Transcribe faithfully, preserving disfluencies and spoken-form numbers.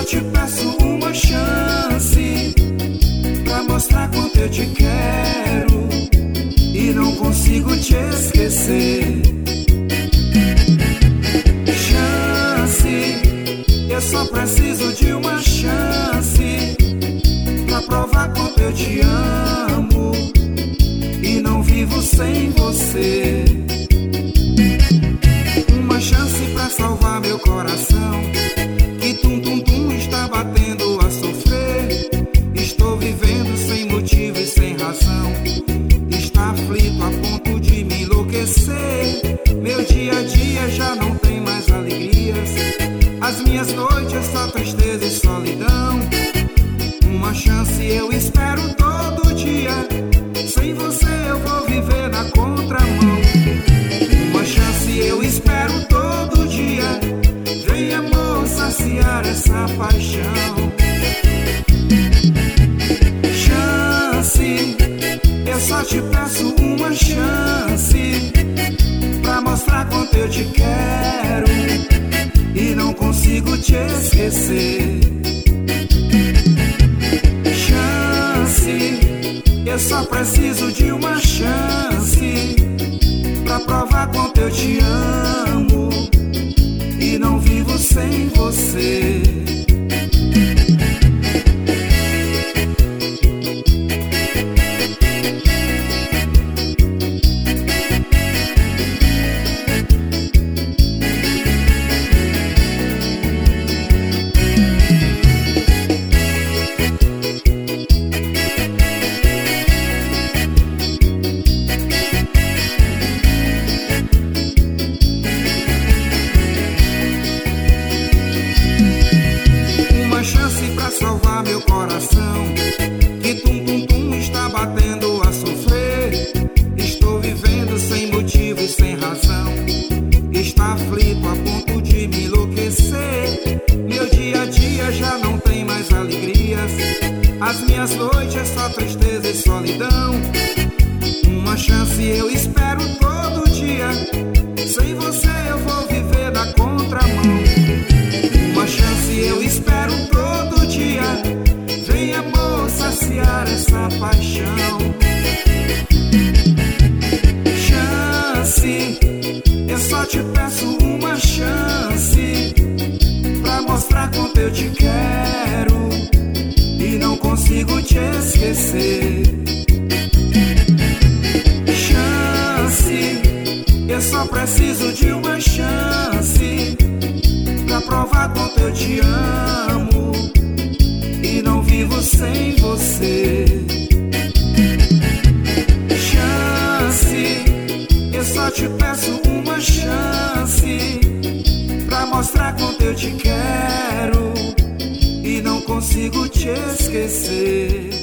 só te peço uma chance pra mostrar quanto eu te quero e não consigo te esquecer. Chance, eu só preciso de uma chance pra provar quanto eu te amo e não vivo sem você. Uma chance pra salvar meu coração, que tum tum tum está batendo a sofrer. Estou vivendo sem motivo e sem razão, está aflito a ponto de me enlouquecer. Meu dia a dia já não tem mais alegrias, as minhas noites é só tristeza e solidão. Uma chance eu espero todo dia, sem você eu vou viver na contramão. Uma chance eu espero todo dia, vem amor saciar essa paixão. Chance, eu só te peço uma chance pra mostrar quanto eu te quero e não consigo te esquecer. Chance, eu só preciso de uma chance pra provar quanto eu te amo e não vivo sem você. Salvar meu coração, que tum tum tum está batendo a sofrer. Estou vivendo sem motivo e sem razão, está aflito a ponto de me enlouquecer. Meu dia a dia já não tem mais alegrias, as minhas noites é só tristeza e solidão. Uma chance eu espero todo dia, sem você eu vou viver na contramão. Uma chance eu espero todo dia, vem amor saciar essa paixão. Chance, eu só te peço uma chance pra mostrar quanto eu te quero e não consigo te esquecer. Chance, eu só preciso de uma chance pra provar quanto eu te amo e não vivo sem você. Chance, eu só te peço uma chance pra mostrar quanto eu te quero e não consigo te esquecer.